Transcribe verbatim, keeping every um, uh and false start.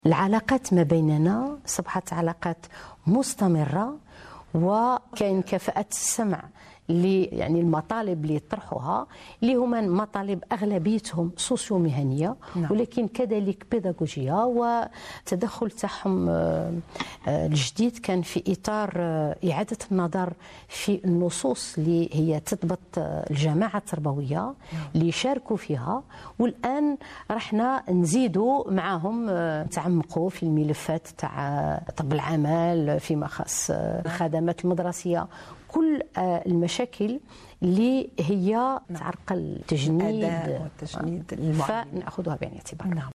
العلاقات ما بيننا أصبحت علاقات مستمرة، وكاين كفاءة السمع اللي يعني المطالب اللي يطرحوها اللي هما مطالب اغلبيتهم سوسيو مهنيه، نعم. ولكن كذلك بيداغوجيه، والتدخل تاعهم الجديد كان في اطار اعاده النظر في النصوص اللي هي تضبط الجماعه التربويه اللي يشاركوا فيها، والان رحنا نزيدوا معهم نتعمقوا في الملفات تاع طب العمل فيما خص الخدمات المدرسيه، كل المشاكل اللي هي تعرقل التجنيد والتجنيد المعلم فنأخذها بعين الاعتبار. نعم.